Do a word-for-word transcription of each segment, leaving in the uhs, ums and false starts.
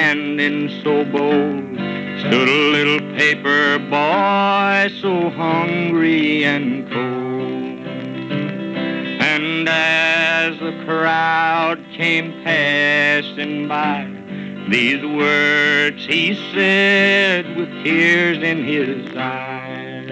standing so bold, stood a little paper boy so hungry and cold. And as the crowd came passing by, these words he said with tears in his eyes: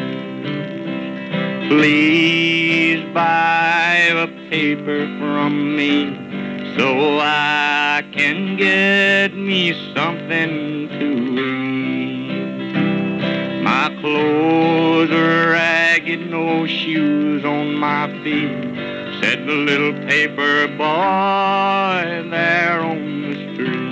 please buy a paper from me so I can get me something to eat. My clothes are ragged, no shoes on my feet, said the little paper boy there on the street.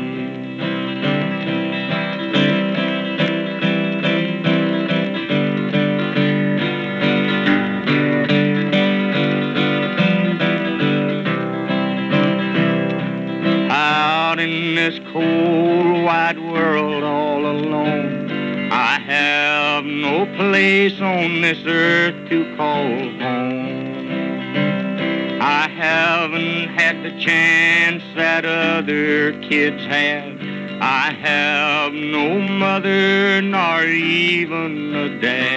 Out in this cold wide world all alone, I have no place on this earth to call home. I haven't had the chance that other kids had. I have no mother nor even a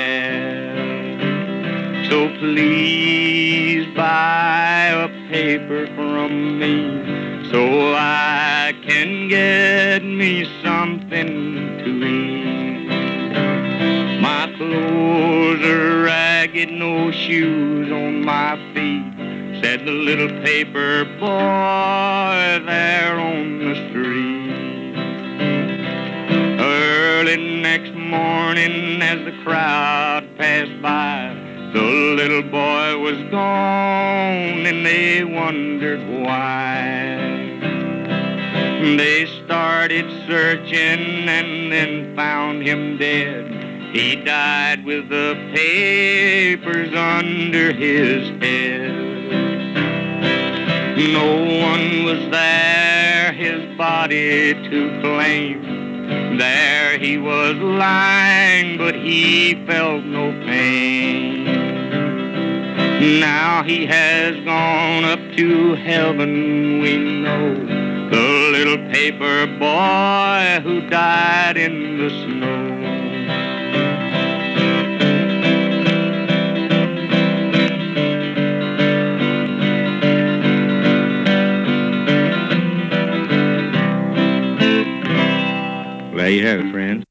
dad. So please buy a paper from me so I can get me something to eat. My clothes are ragged, no shoes on my feet, said the little paper boy there on the street. Early next morning as the crowd passed by, the little boy was gone and they wondered why. They started searching and then found him dead. He died with the papers under his head. No one was there his body to claim. There he was lying, but he felt no pain. Now he has gone up to heaven, we know, the little paper boy who died in the snow. There you have it, friends.